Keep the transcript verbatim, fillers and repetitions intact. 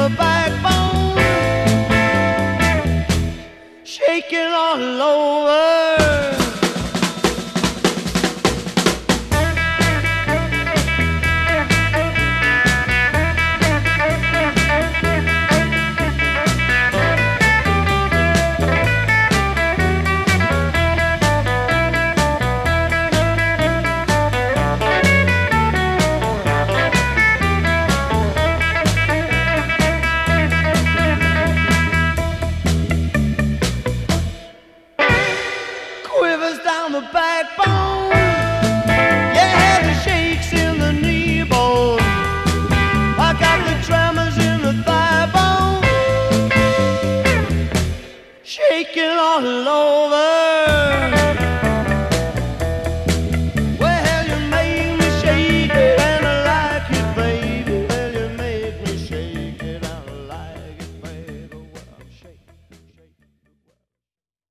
the backbone, shaking all over. Quivers down the backbone, yeah, the shakes in the knee bone. I got the tremors in the thigh bone, shaking all over.